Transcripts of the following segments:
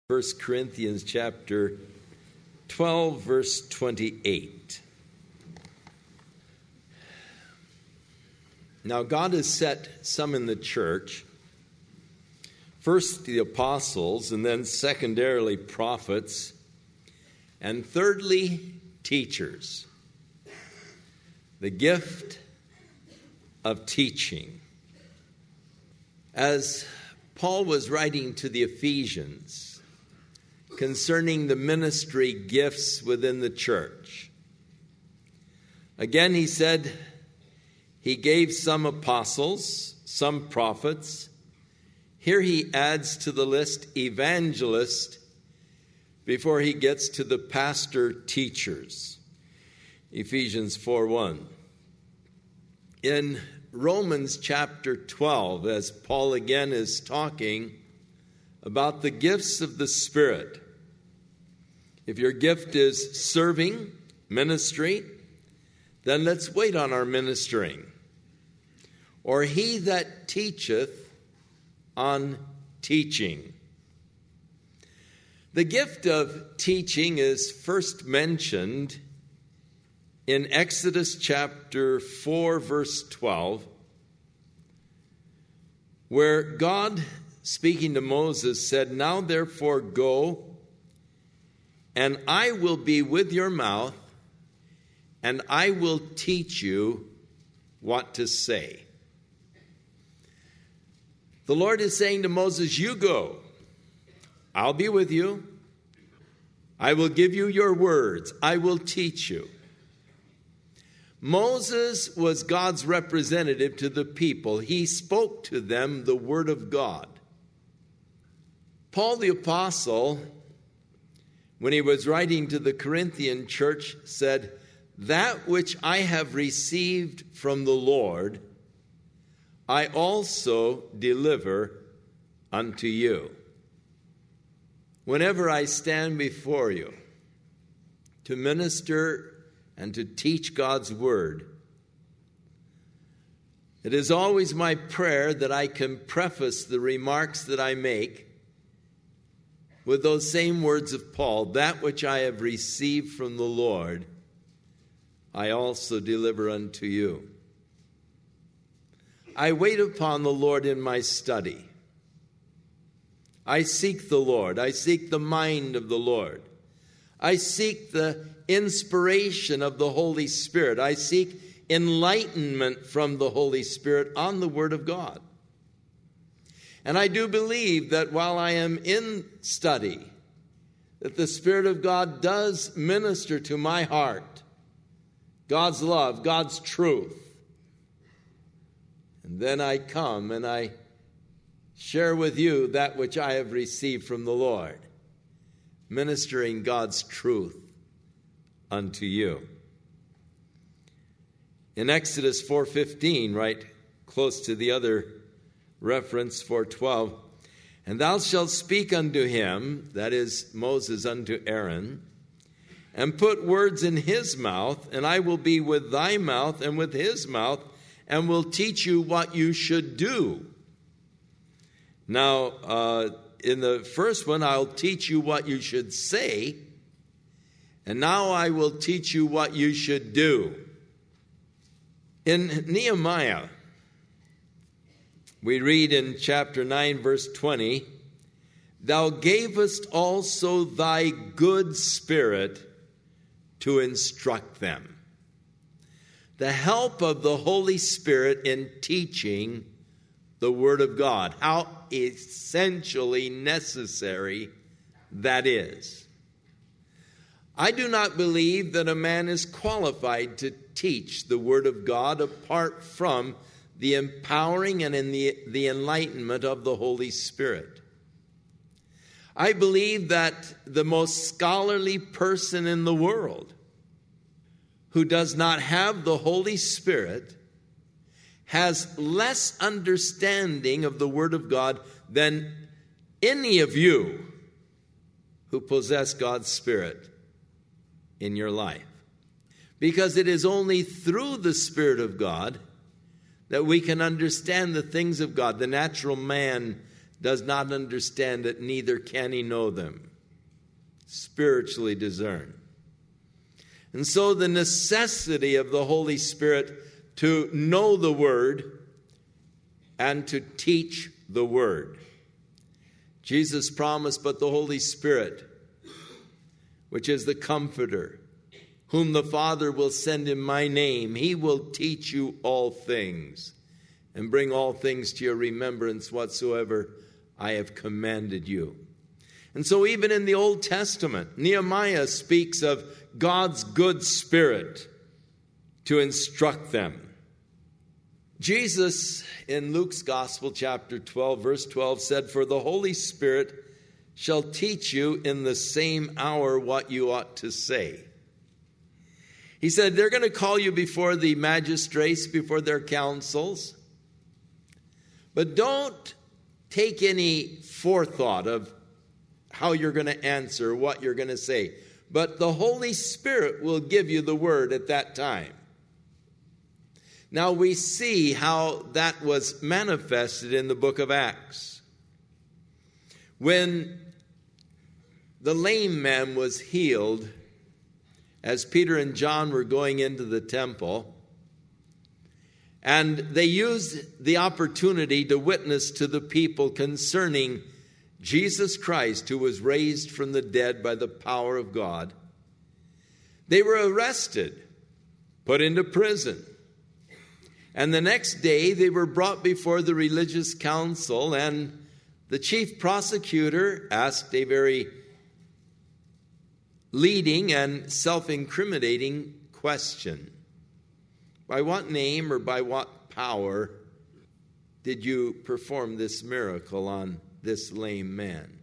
1 Corinthians chapter 12, verse 28. Now God has set some in the church, first the apostles, and then secondarily prophets, and thirdly teachers. The gift of teaching. As Paul was writing to the Ephesians concerning the ministry gifts within the church, again he said he gave some apostles, some prophets. Here he adds to the list evangelist before he gets to the pastor teachers. Ephesians 4:1. In Romans chapter 12, as Paul again is talking about the gifts of the Spirit. If your gift is serving, ministry, then let's wait on our ministering. Or he that teacheth on teaching. The gift of teaching is first mentioned in Exodus chapter 4, verse 12, where God, speaking to Moses, said, "Now therefore go, and I will be with your mouth, and I will teach you what to say." The Lord is saying to Moses, you go. I'll be with you. I will give you your words. I will teach you. Moses was God's representative to the people. He spoke to them the word of God. Paul the apostle, when he was writing to the Corinthian church, said, "That which I have received from the Lord, I also deliver unto you." Whenever I stand before you to minister and to teach God's word, it is always my prayer that I can preface the remarks that I make with those same words of Paul, "That which I have received from the Lord, I also deliver unto you." I wait upon the Lord in my study. I seek the Lord. I seek the mind of the Lord. I seek the inspiration of the Holy Spirit. I seek enlightenment from the Holy Spirit on the Word of God. And I do believe that while I am in study, that the Spirit of God does minister to my heart God's love, God's truth. And then I come and I share with you that which I have received from the Lord, ministering God's truth unto you. In Exodus 4:15, right close to the other reference, 4:12, "And thou shalt speak unto him," that is Moses unto Aaron, "and put words in his mouth, and I will be with thy mouth and with his mouth, and will teach you what you should do." Now, in the first one, I'll teach you what you should say, and now I will teach you what you should do. In Nehemiah, we read in chapter 9, verse 20, "Thou gavest also thy good spirit to instruct them." The help of the Holy Spirit in teaching the Word of God. How essentially necessary that is. I do not believe that a man is qualified to teach the Word of God apart from the empowering and in the enlightenment of the Holy Spirit. I believe that the most scholarly person in the world who does not have the Holy Spirit has less understanding of the Word of God than any of you who possess God's Spirit in your life. Because it is only through the Spirit of God that we can understand the things of God. The natural man does not understand it, neither can he know them. Spiritually discern. And so the necessity of the Holy Spirit to know the Word and to teach the Word. Jesus promised, but the Holy Spirit, which is the Comforter, whom the Father will send in my name, he will teach you all things and bring all things to your remembrance whatsoever I have commanded you. And so even in the Old Testament, Nehemiah speaks of God's good Spirit to instruct them. Jesus, in Luke's Gospel, chapter 12, verse 12, said, "For the Holy Spirit shall teach you in the same hour what you ought to say." He said, they're going to call you before the magistrates, before their councils. But don't take any forethought of how you're going to answer, what you're going to say. But the Holy Spirit will give you the word at that time. Now we see how that was manifested in the book of Acts. When the lame man was healed, as Peter and John were going into the temple, and they used the opportunity to witness to the people concerning Jesus Christ, who was raised from the dead by the power of God. They were arrested, put into prison. And the next day they were brought before the religious council, and the chief prosecutor asked a very leading and self-incriminating question. By what name or by what power did you perform this miracle on this lame man?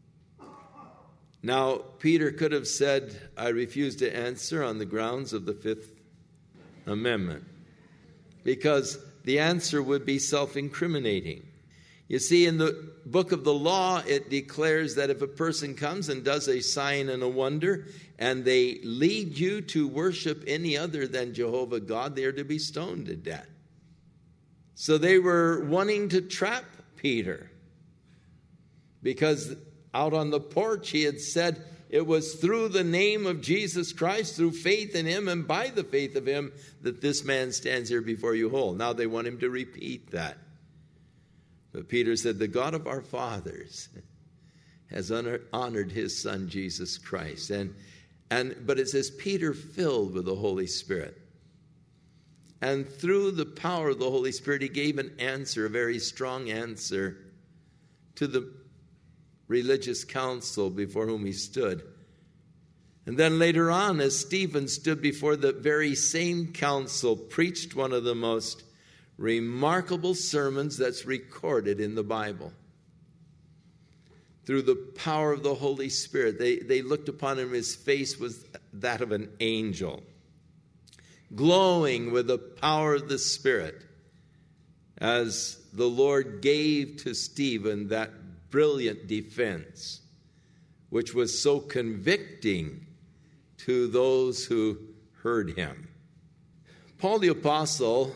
Now, Peter could have said, I refuse to answer on the grounds of the Fifth Amendment, because the answer would be self-incriminating. You see, in the book of the law, it declares that if a person comes and does a sign and a wonder, and they lead you to worship any other than Jehovah God, they are to be stoned to death. So they were wanting to trap Peter, because out on the porch he had said it was through the name of Jesus Christ, through faith in him and by the faith of him, that this man stands here before you whole. Now they want him to repeat that. But Peter said, the God of our fathers has honored his son, Jesus Christ. But it says, Peter filled with the Holy Spirit. And through the power of the Holy Spirit, he gave an answer, a very strong answer, to the religious council before whom he stood. And then later on, as Stephen stood before the very same council, preached one of the most remarkable sermons that's recorded in the Bible. Through the power of the Holy Spirit, they looked upon him, his face was that of an angel, glowing with the power of the Spirit, as the Lord gave to Stephen that brilliant defense, which was so convicting to those who heard him. Paul the Apostle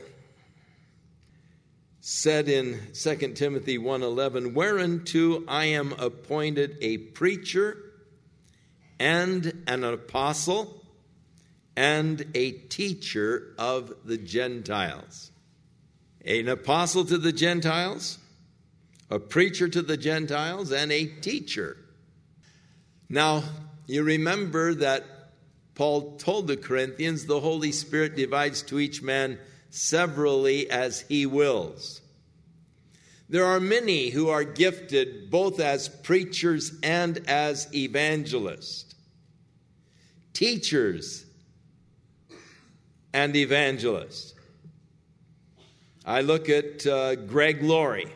said in 2 Timothy 1:11, whereunto I am appointed a preacher and an apostle and a teacher of the Gentiles. An apostle to the Gentiles, a preacher to the Gentiles, and a teacher. Now, you remember that Paul told the Corinthians, the Holy Spirit divides to each man severally as he wills. There are many who are gifted both as preachers and as evangelists, teachers and evangelists. I look at Greg Laurie.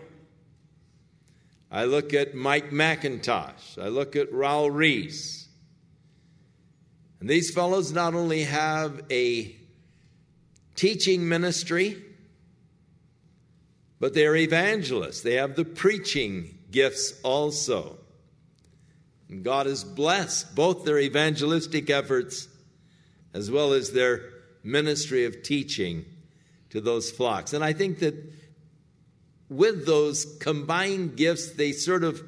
I look at Mike McIntosh. I look at Raul Reese. And these fellows not only have a teaching ministry, but they are evangelists. They have the preaching gifts also. And God has blessed both their evangelistic efforts as well as their ministry of teaching to those flocks. And I think that with those combined gifts, they sort of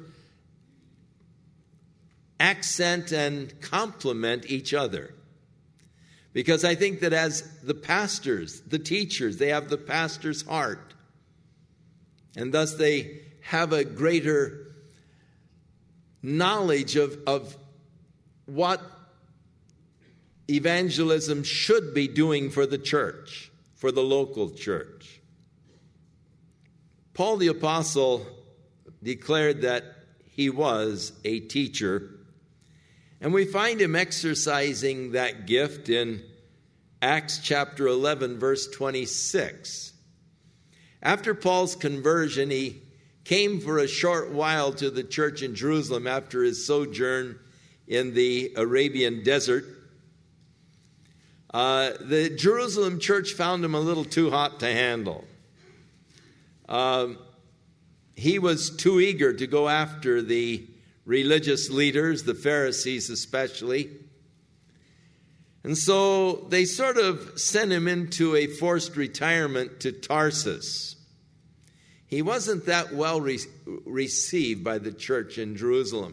accent and complement each other. Because I think that as the pastors, the teachers, they have the pastor's heart. And thus they have a greater knowledge of what evangelism should be doing for the church, for the local church. Paul the Apostle declared that he was a teacher, and we find him exercising that gift in Acts chapter 11, verse 26. After Paul's conversion, he came for a short while to the church in Jerusalem after his sojourn in the Arabian desert. The Jerusalem church found him a little too hot to handle. He was too eager to go after the religious leaders, the Pharisees especially. And so they sort of sent him into a forced retirement to Tarsus. He wasn't that well received by the church in Jerusalem.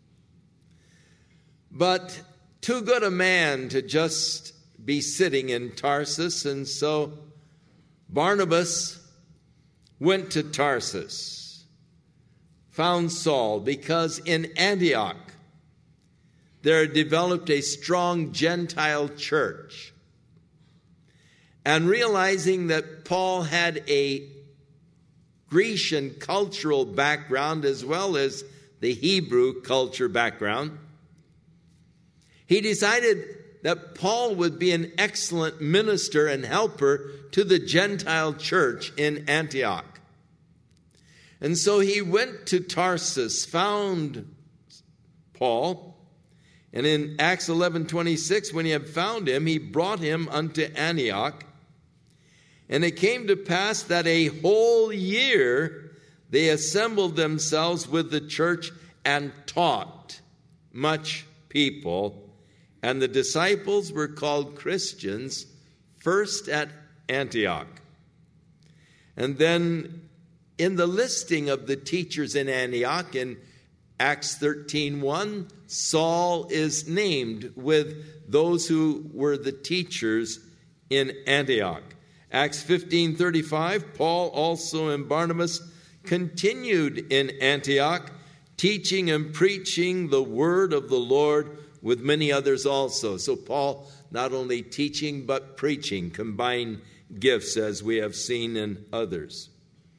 But too good a man to just be sitting in Tarsus, and so Barnabas went to Tarsus, found Saul, because in Antioch there developed a strong Gentile church. And realizing that Paul had a Grecian cultural background as well as the Hebrew culture background, he decided that Paul would be an excellent minister and helper to the Gentile church in Antioch. And so he went to Tarsus, found Paul, and in Acts 11:26, when he had found him, he brought him unto Antioch. And it came to pass that a whole year they assembled themselves with the church and taught much people. And the disciples were called Christians first at Antioch. And then in the listing of the teachers in Antioch, in Acts 13:1, Saul is named with those who were the teachers in Antioch. Acts 15:35, Paul also and Barnabas continued in Antioch, teaching and preaching the word of the Lord with many others also. So Paul not only teaching but preaching, combined gifts as we have seen in others.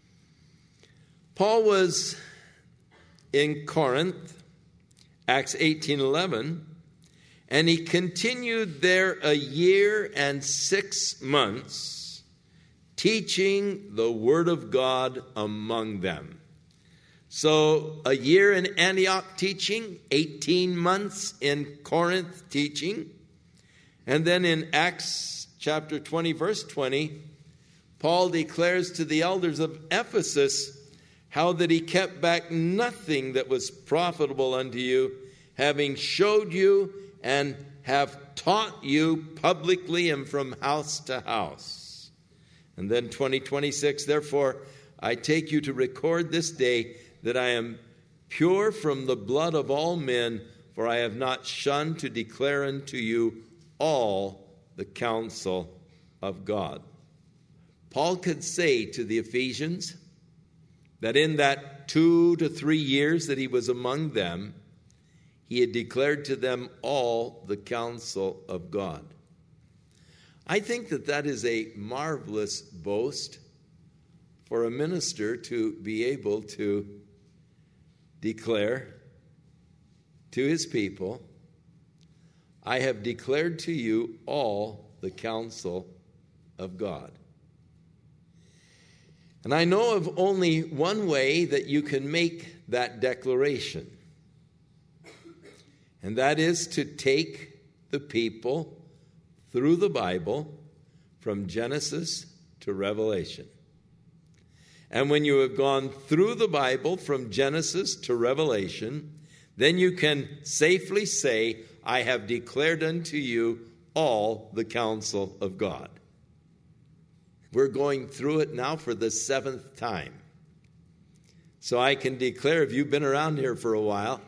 Paul was in Corinth, Acts 18:11, and he continued there a year and 6 months, teaching the word of God among them. So a year in Antioch teaching, 18 months in Corinth teaching, and then in Acts chapter 20, verse 20, Paul declares to the elders of Ephesus how that he kept back nothing that was profitable unto you, having showed you and have taught you publicly and from house to house. And then 20:26, therefore I take you to record this day that I am pure from the blood of all men, for I have not shunned to declare unto you all the counsel of God. Paul could say to the Ephesians that in that 2 to 3 years that he was among them, he had declared to them all the counsel of God. I think that that is a marvelous boast for a minister to be able to declare to his people, I have declared to you all the counsel of God. And I know of only one way that you can make that declaration, and that is to take the people through the Bible from Genesis to Revelation. And when you have gone through the Bible from Genesis to Revelation, then you can safely say, I have declared unto you all the counsel of God. We're going through it now for the 7th time. So I can declare, if you've been around here for a while,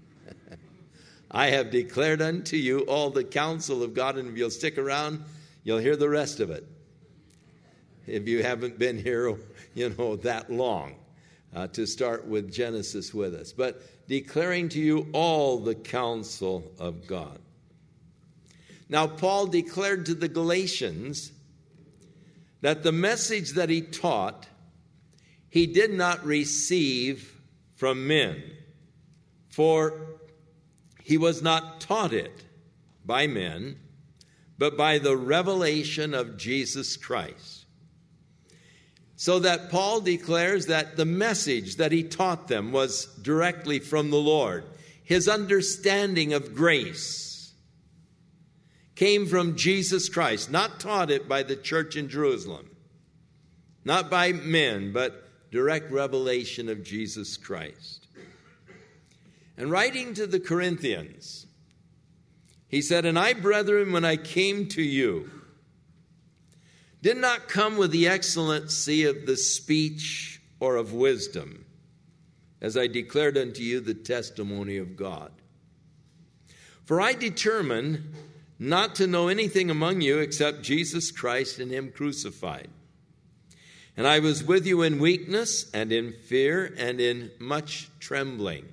I have declared unto you all the counsel of God, and if you'll stick around, you'll hear the rest of it. If you haven't been here, that long to start with Genesis with us. But declaring to you all the counsel of God. Now, Paul declared to the Galatians that the message that he taught, he did not receive from men, for he was not taught it by men, but by the revelation of Jesus Christ. So that Paul declares that the message that he taught them was directly from the Lord. His understanding of grace came from Jesus Christ, not taught it by the church in Jerusalem, not by men, but direct revelation of Jesus Christ. And writing to the Corinthians, he said, "And I, brethren, when I came to you, did not come with the excellency of the speech or of wisdom, as I declared unto you the testimony of God. For I determined not to know anything among you except Jesus Christ and him crucified. And I was with you in weakness and in fear and in much trembling.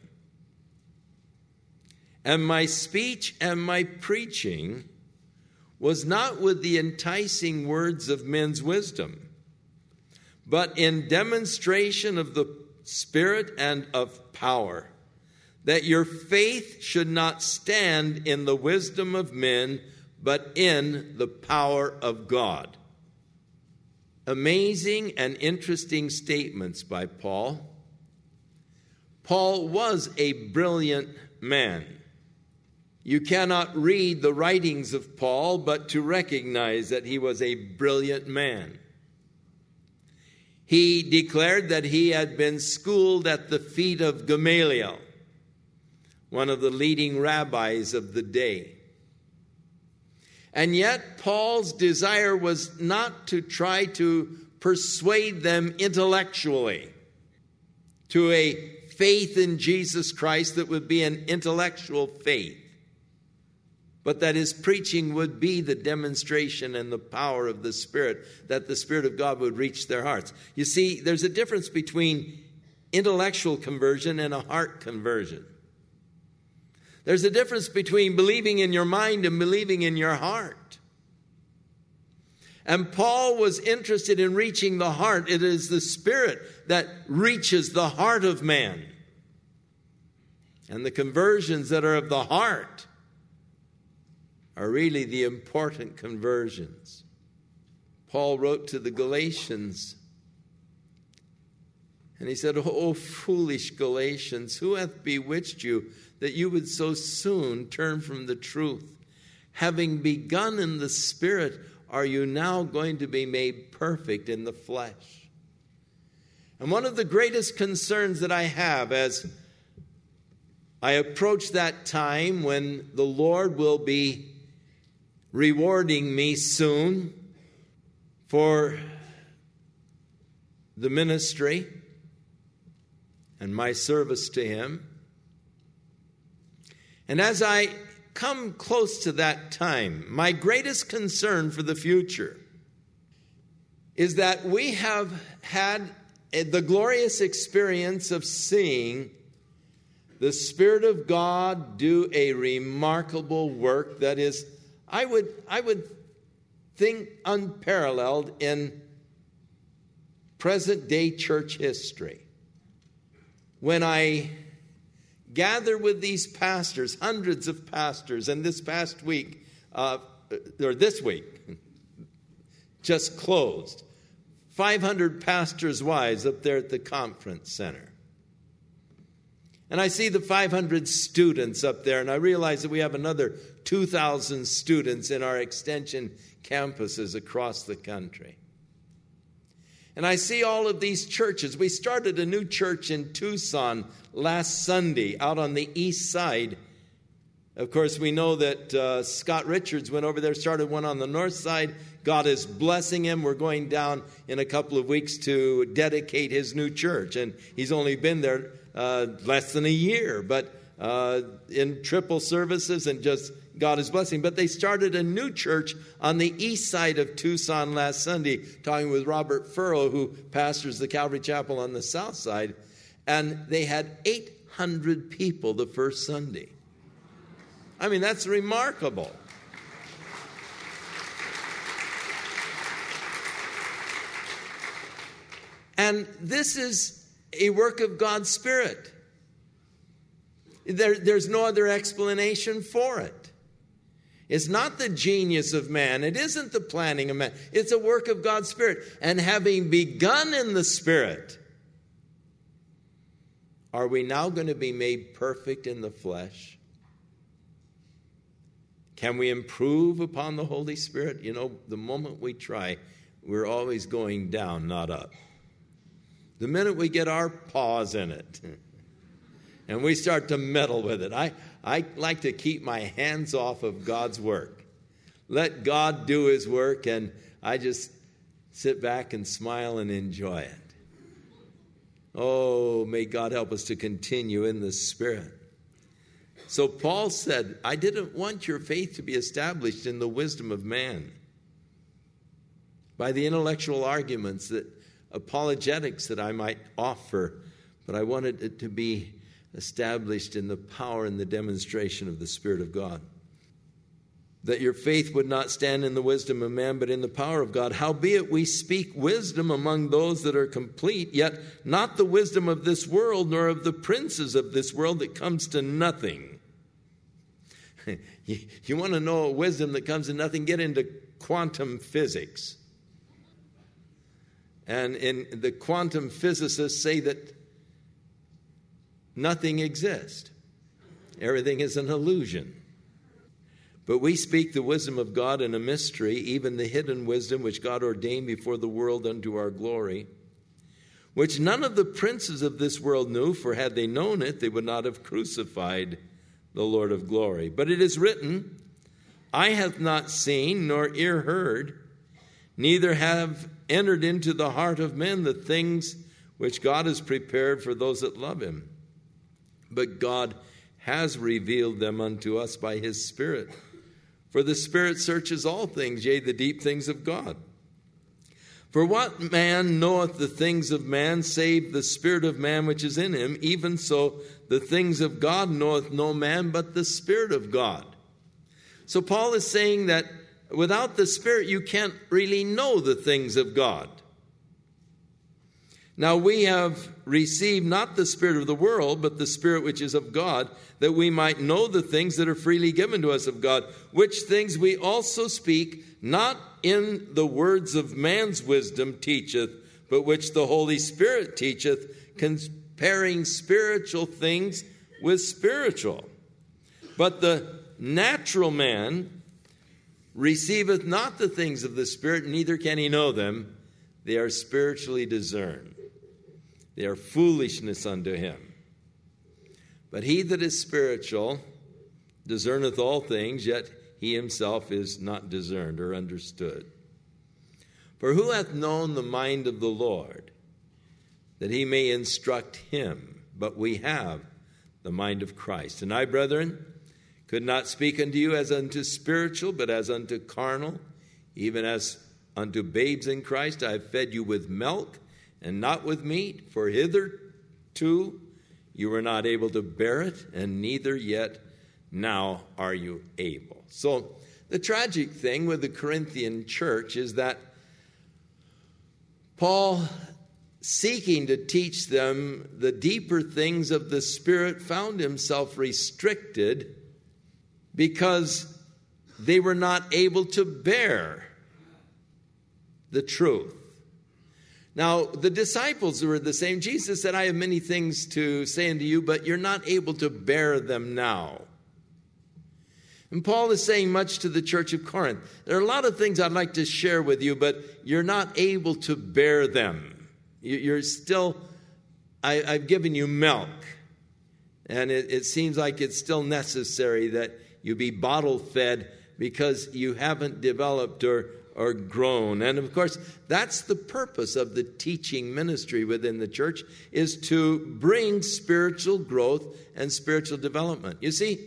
And my speech and my preaching was not with the enticing words of men's wisdom, but in demonstration of the Spirit and of power, that your faith should not stand in the wisdom of men, but in the power of God." Amazing and interesting statements by Paul. Paul was a brilliant man. You cannot read the writings of Paul but to recognize that he was a brilliant man. He declared that he had been schooled at the feet of Gamaliel, one of the leading rabbis of the day. And yet Paul's desire was not to try to persuade them intellectually to a faith in Jesus Christ that would be an intellectual faith, but that his preaching would be the demonstration and the power of the Spirit, that the Spirit of God would reach their hearts. You see, there's a difference between intellectual conversion and a heart conversion. There's a difference between believing in your mind and believing in your heart. And Paul was interested in reaching the heart. It is the Spirit that reaches the heart of man. And the conversions that are of the heart are really the important conversions. Paul wrote to the Galatians, and he said, "O foolish Galatians, who hath bewitched you that you would so soon turn from the truth? Having begun in the Spirit, are you now going to be made perfect in the flesh?" And one of the greatest concerns that I have as I approach that time when the Lord will be rewarding me soon for the ministry and my service to him. And as I come close to that time, my greatest concern for the future is that we have had the glorious experience of seeing the Spirit of God do a remarkable work that is, I would think, unparalleled in present-day church history. When I gather with these pastors, hundreds of pastors, and this past week, or this week, just closed, 500 pastors' wives up there at the conference center. And I see the 500 students up there, and I realize that we have another 2,000 students in our extension campuses across the country. And I see all of these churches. We started a new church in Tucson last Sunday out on the east side Of course, we know that Scott Richards went over there, started one on the north side. God is blessing him. We're going down in a couple of weeks to dedicate his new church. And he's only been there less than a year, but in triple services, and just God is blessing. But they started a new church on the east side of Tucson last Sunday, talking with Robert Furrow, who pastors the Calvary Chapel on the south side. And they had 800 people the first Sunday. I mean, that's remarkable. And this is a work of God's Spirit. There's no other explanation for it. It's not the genius of man. It isn't the planning of man. It's a work of God's Spirit. And having begun in the Spirit, are we now going to be made perfect in the flesh? Can we improve upon the Holy Spirit? You know, the moment we try, we're always going down, not up. The minute we get our paws in it and we start to meddle with it, I like to keep my hands off of God's work. Let God do his work, and I just sit back and smile and enjoy it. Oh, may God help us to continue in the Spirit. So Paul said, I didn't want your faith to be established in the wisdom of man, by the intellectual arguments, that apologetics that I might offer, but I wanted it to be established in the power and the demonstration of the Spirit of God. That your faith would not stand in the wisdom of man, but in the power of God. Howbeit we speak wisdom among those that are complete, yet not the wisdom of this world, nor of the princes of this world, that comes to nothing. You want to know a wisdom that comes to nothing? Get into quantum physics. And the quantum physicists say that nothing exists. Everything is an illusion. But we speak the wisdom of God in a mystery, even the hidden wisdom which God ordained before the world unto our glory, which none of the princes of this world knew, for had they known it, they would not have crucified the Lord of glory. But it is written, eye hath not seen, nor ear heard, neither have entered into the heart of men the things which God has prepared for those that love him. But God has revealed them unto us by his Spirit. For the Spirit searches all things, yea, the deep things of God. For what man knoweth the things of man, save the Spirit of man which is in him? Even so, the things of God knoweth no man, but the Spirit of God. So Paul is saying that without the Spirit, you can't really know the things of God. Now we have received not the spirit of the world, but the Spirit which is of God, that we might know the things that are freely given to us of God, which things we also speak, not in the words of man's wisdom teacheth, but which the Holy Spirit teacheth, comparing spiritual things with spiritual. But the natural man receiveth not the things of the Spirit, neither can he know them. They are spiritually discerned. They are foolishness unto him. But he that is spiritual discerneth all things, yet he himself is not discerned or understood. For who hath known the mind of the Lord, that he may instruct him? But we have the mind of Christ. And I, brethren, could not speak unto you as unto spiritual, but as unto carnal, even as unto babes in Christ. I have fed you with milk, and not with meat, for hitherto you were not able to bear it, and neither yet now are you able. So the tragic thing with the Corinthian church is that Paul, seeking to teach them the deeper things of the Spirit, found himself restricted because they were not able to bear the truth. Now, the disciples were the same. Jesus said, I have many things to say unto you, but you're not able to bear them now. And Paul is saying much to the church of Corinth. There are a lot of things I'd like to share with you, but you're not able to bear them. You're still, I've given you milk. And it seems like it's still necessary that you be bottle fed because you haven't developed or grown. And of course, that's the purpose of the teaching ministry within the church, is to bring spiritual growth and spiritual development. You see,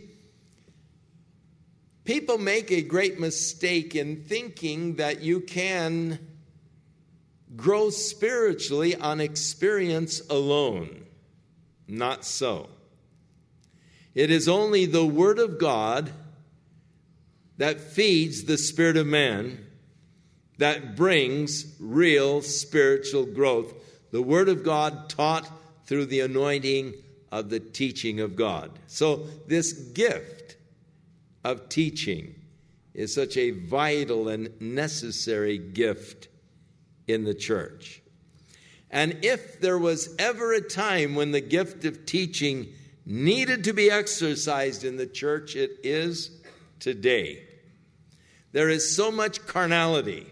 people make a great mistake in thinking that you can grow spiritually on experience alone. Not so. It is only the Word of God that feeds the spirit of man that brings real spiritual growth. The Word of God taught through the anointing of the teaching of God. So this gift of teaching is such a vital and necessary gift in the church. And if there was ever a time when the gift of teaching needed to be exercised in the church, it is today. There is so much carnality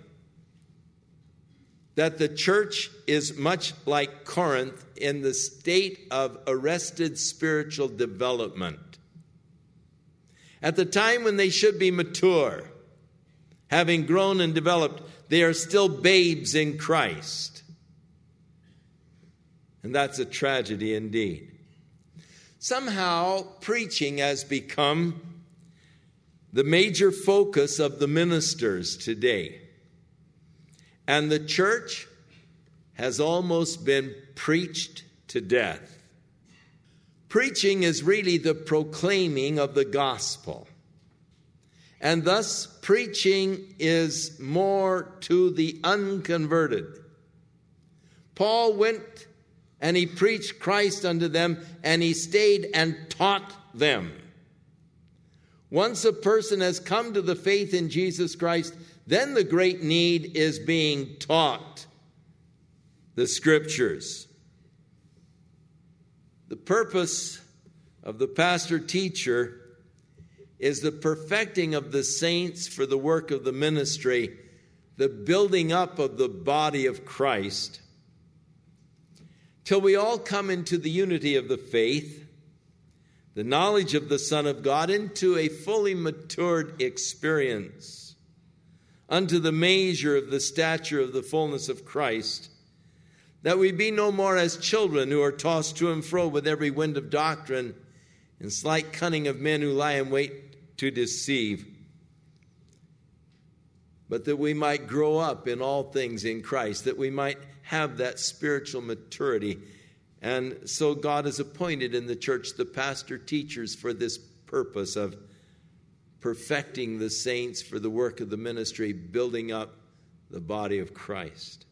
that the church is much like Corinth in the state of arrested spiritual development. At the time when they should be mature, having grown and developed, they are still babes in Christ. And that's a tragedy indeed. Somehow, preaching has become the major focus of the ministers today. And the church has almost been preached to death. Preaching is really the proclaiming of the gospel. And thus, preaching is more to the unconverted. Paul went and he preached Christ unto them, and he stayed and taught them. Once a person has come to the faith in Jesus Christ, then the great need is being taught the Scriptures. The purpose of the pastor-teacher is the perfecting of the saints for the work of the ministry, the building up of the body of Christ, till we all come into the unity of the faith, the knowledge of the Son of God, into a fully matured experience, unto the measure of the stature of the fullness of Christ, that we be no more as children who are tossed to and fro with every wind of doctrine and slight cunning of men who lie in wait to deceive, but that we might grow up in all things in Christ, that we might have that spiritual maturity. And so God has appointed in the church the pastor teachers for this purpose of perfecting the saints for the work of the ministry, building up the body of Christ.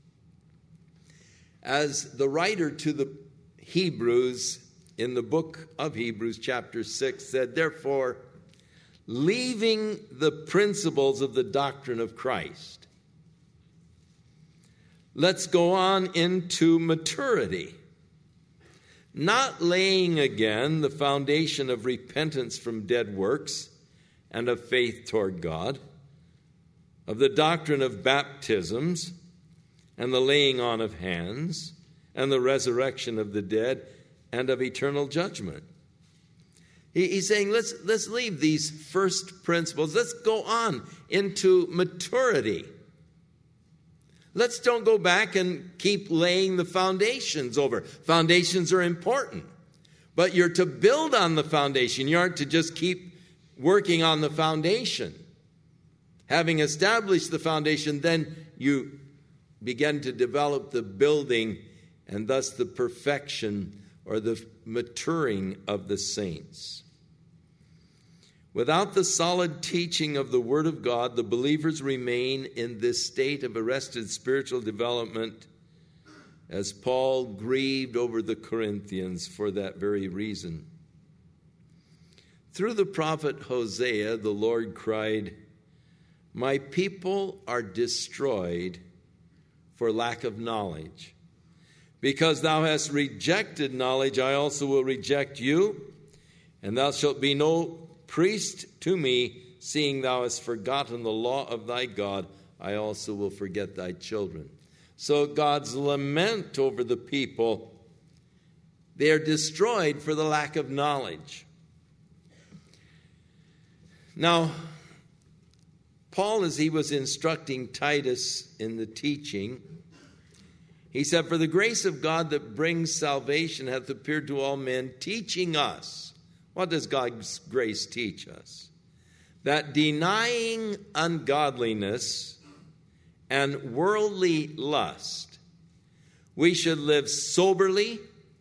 As the writer to the Hebrews in the book of Hebrews chapter 6 said, therefore, leaving the principles of the doctrine of Christ, let's go on into maturity, not laying again the foundation of repentance from dead works and of faith toward God, of the doctrine of baptisms and the laying on of hands and the resurrection of the dead and of eternal judgment. He's saying, let's leave these first principles. Let's go on into maturity. Let's don't go back and keep laying the foundations over. Foundations are important, but you're to build on the foundation. You aren't to just keep working on the foundation. Having established the foundation, then you begin to develop the building and thus the perfection or the maturing of the saints. Without the solid teaching of the Word of God, the believers remain in this state of arrested spiritual development, as Paul grieved over the Corinthians for that very reason. Through the prophet Hosea, the Lord cried, "My people are destroyed for lack of knowledge. Because thou hast rejected knowledge, I also will reject you, and thou shalt be no priest to me, seeing thou hast forgotten the law of thy God, I also will forget thy children." So God's lament over the people, they are destroyed for the lack of knowledge. Now, Paul, as he was instructing Titus in the teaching, he said, "For the grace of God that brings salvation hath appeared to all men, teaching us." What does God's grace teach us? That denying ungodliness and worldly lust, we should live soberly,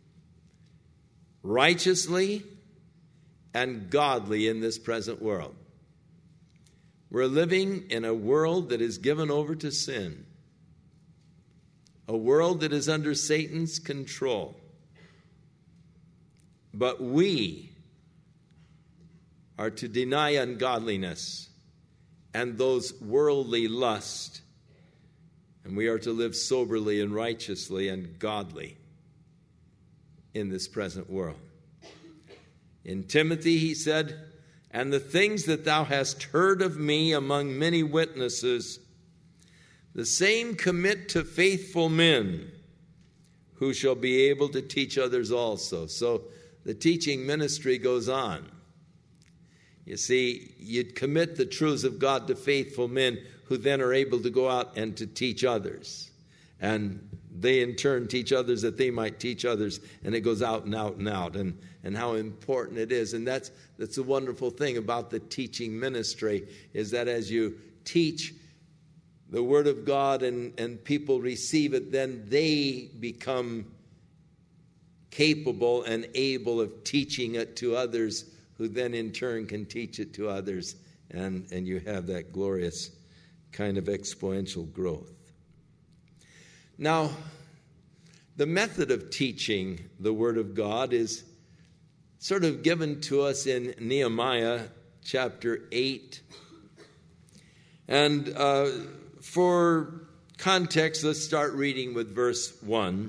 righteously, and godly in this present world. We're living in a world that is given over to sin, a world that is under Satan's control. But we are to deny ungodliness and those worldly lusts, and we are to live soberly and righteously and godly in this present world. In Timothy, he said, "And the things that thou hast heard of me among many witnesses, the same commit to faithful men who shall be able to teach others also." So the teaching ministry goes on. You see, you'd commit the truths of God to faithful men who then are able to go out and to teach others. And they in turn teach others that they might teach others. And it goes out and out and out. And how important it is. And that's the wonderful thing about the teaching ministry, is that as you teach the Word of God and people receive it, then they become capable and able of teaching it to others, who then in turn can teach it to others, and you have that glorious kind of exponential growth. Now, the method of teaching the Word of God is sort of given to us in Nehemiah chapter 8. And for context, let's start reading with verse 1.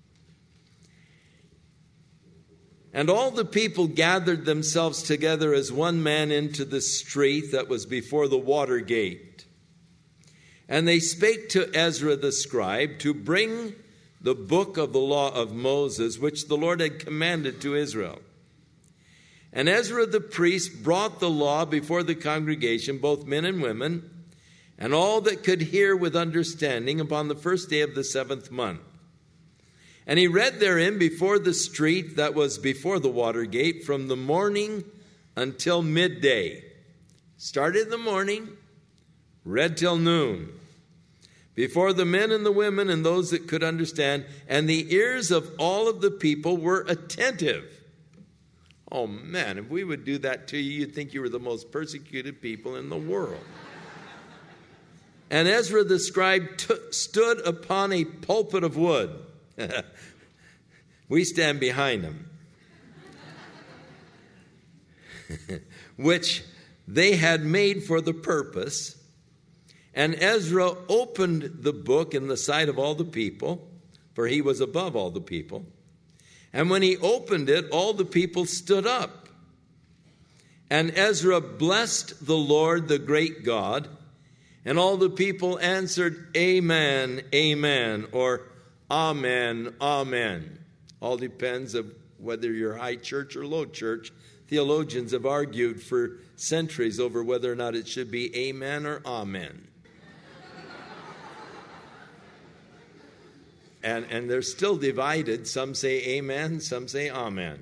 "And all the people gathered themselves together as one man into the street that was before the water gate. And they spake to Ezra the scribe to bring the book of the law of Moses, which the Lord had commanded to Israel. And Ezra the priest brought the law before the congregation, both men and women, and all that could hear with understanding, upon the first day of the 7th month. And he read therein before the street that was before the water gate from the morning until midday." Started in the morning, read till noon. "Before the men and the women and those that could understand, and the ears of all of the people were attentive." Oh man, if we would do that to you, you'd think you were the most persecuted people in the world. "And Ezra the scribe stood upon a pulpit of wood." We stand behind him. "Which they had made for the purpose. And Ezra opened the book in the sight of all the people, for he was above all the people. And when he opened it, all the people stood up. And Ezra blessed the Lord, the great God. And all the people answered, Amen, Amen, or Amen, Amen. All depends of whether you're high church or low church. Theologians have argued for centuries over whether or not it should be Amen or Amen. And they're still divided. Some say Amen, some say Amen.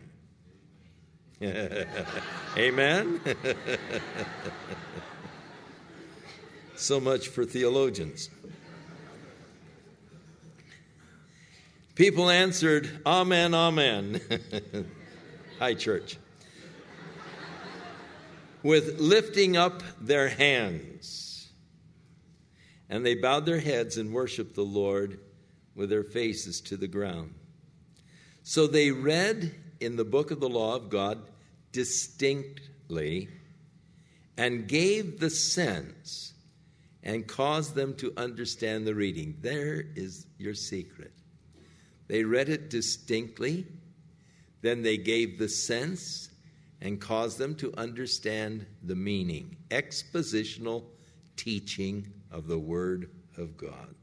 Amen? So much for theologians. People answered, Amen, Amen. High church. With lifting up their hands. And they bowed their heads and worshiped the Lord with their faces to the ground. So they read in the book of the law of God distinctly and gave the sense and caused them to understand the reading. There is your secret. They read it distinctly, then they gave the sense and caused them to understand the meaning. Expositional teaching of the Word of God.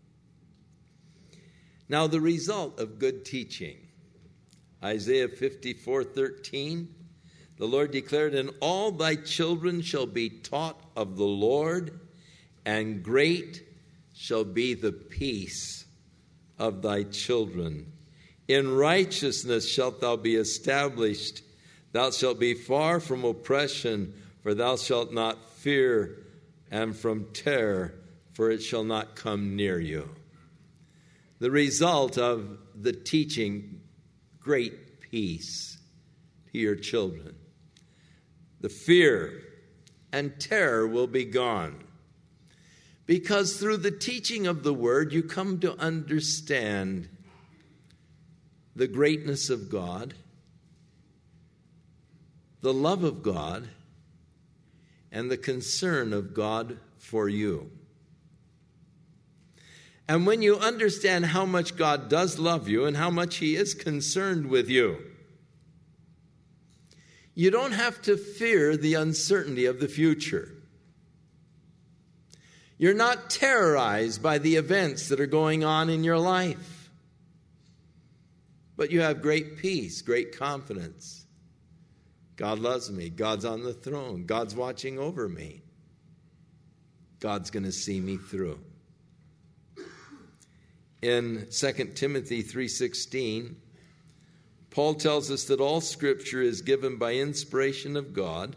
Now, the result of good teaching, Isaiah 54:13, The Lord declared, and all thy children shall be taught of the Lord, and great shall be the peace of thy children. In righteousness shalt thou be established. Thou shalt be far from oppression, for thou shalt not fear, and from terror, for it shall not come near you. The result of the teaching, great peace to your children. The fear and terror will be gone. Because through the teaching of the Word, you come to understand the greatness of God, the love of God, and the concern of God for you. And when you understand how much God does love you and how much He is concerned with you, you don't have to fear the uncertainty of the future. You're not terrorized by the events that are going on in your life. But you have great peace, great confidence. God loves me. God's on the throne. God's watching over me. God's going to see me through. In 2 Timothy 3:16, Paul tells us that all Scripture is given by inspiration of God.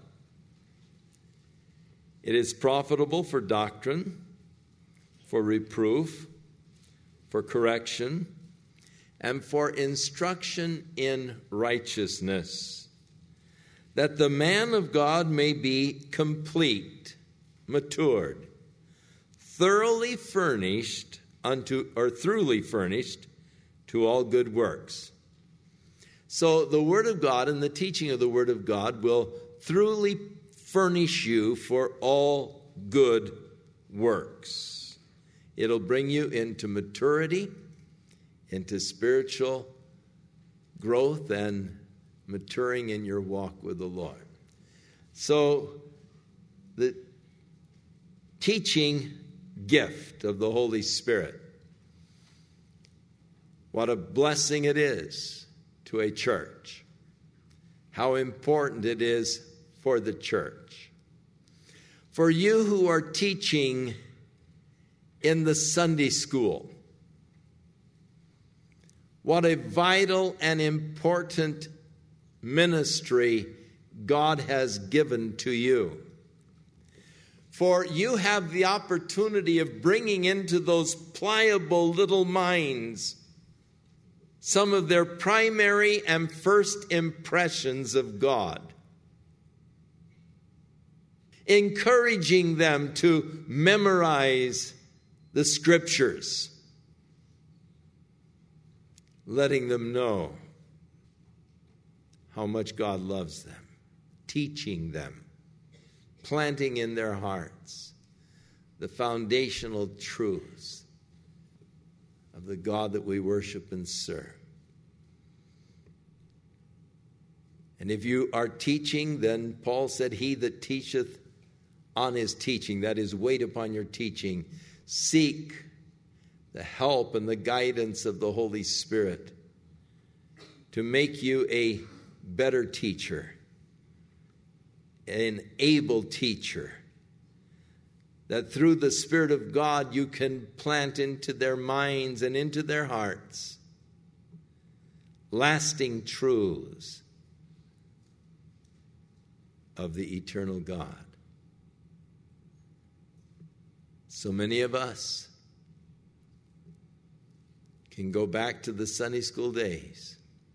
It is profitable for doctrine, for reproof, for correction, and for instruction in righteousness, that the man of God may be complete, matured, thoroughly furnished truly furnished to all good works. So the Word of God and the teaching of the Word of God will thoroughly furnish you for all good works. It'll bring you into maturity, into spiritual growth and maturing in your walk with the Lord. So the teaching gift of the Holy Spirit, what a blessing it is to a church. How important it is for the church. For you who are teaching in the Sunday school, what a vital and important ministry God has given to you. For you have the opportunity of bringing into those pliable little minds some of their primary and first impressions of God, encouraging them to memorize the Scriptures, letting them know how much God loves them, teaching them, planting in their hearts the foundational truths of the God that we worship and serve. And if you are teaching, then Paul said, he that teacheth on his teaching, that is, wait upon your teaching, seek the help and the guidance of the Holy Spirit to make you a better teacher, an able teacher, that through the Spirit of God you can plant into their minds and into their hearts lasting truths of the eternal God. So many of us can go back to the Sunday school days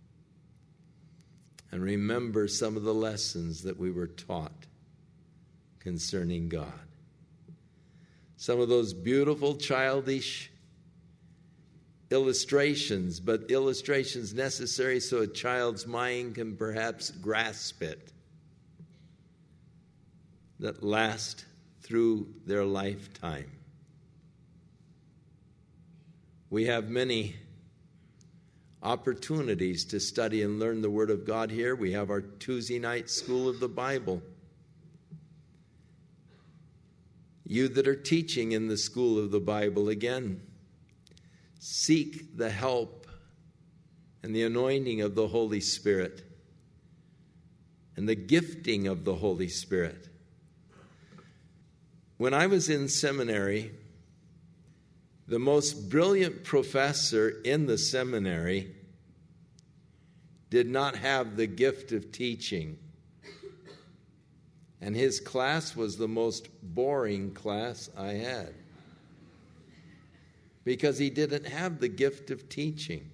and remember some of the lessons that we were taught concerning God. Some of those beautiful childish illustrations, but illustrations necessary so a child's mind can perhaps grasp it, that last through their lifetime. We have many opportunities to study and learn the Word of God here. We have our Tuesday night School of the Bible. You that are teaching in the School of the Bible, again, seek the help and the anointing of the Holy Spirit and the gifting of the Holy Spirit. When I was in seminary, the most brilliant professor in the seminary did not have the gift of teaching. And his class was the most boring class I had, because he didn't have the gift of teaching.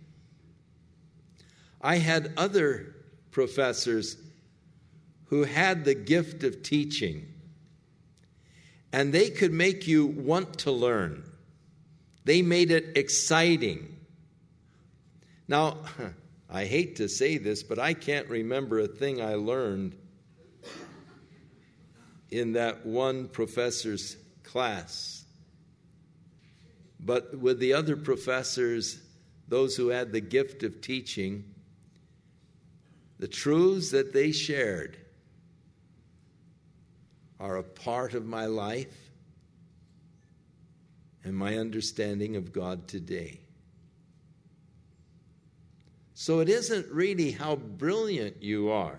I had other professors who had the gift of teaching, and they could make you want to learn. They made it exciting. Now, I hate to say this, but I can't remember a thing I learned in that one professor's class. But with the other professors, those who had the gift of teaching, the truths that they shared are a part of my life and my understanding of God today. So it isn't really how brilliant you are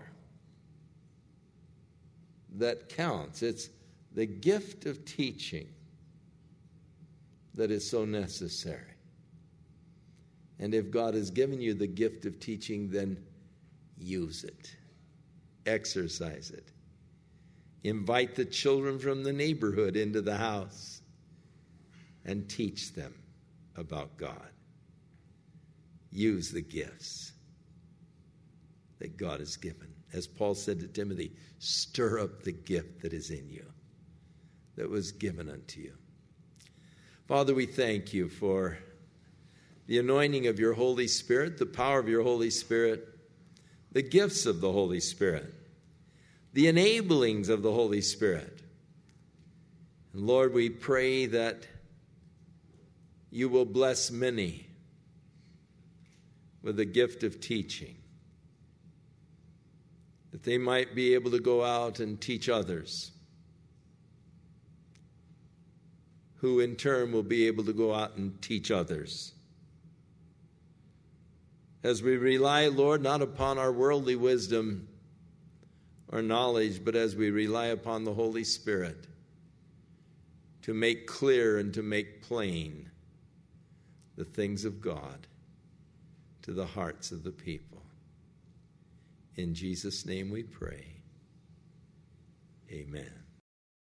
that counts. It's the gift of teaching that is so necessary. And if God has given you the gift of teaching, then use it. Exercise it. Invite the children from the neighborhood into the house and teach them about God. Use the gifts that God has given. As Paul said to Timothy, stir up the gift that is in you, that was given unto you. Father, we thank you for the anointing of your Holy Spirit, the power of your Holy Spirit, the gifts of the Holy Spirit, the enablings of the Holy Spirit. And Lord, we pray that you will bless many with the gift of teaching, that they might be able to go out and teach others, who in turn will be able to go out and teach others. As we rely, Lord, not upon our worldly wisdom or knowledge, but as we rely upon the Holy Spirit to make clear and to make plain the things of God to the hearts of the people. In Jesus' name we pray. Amen.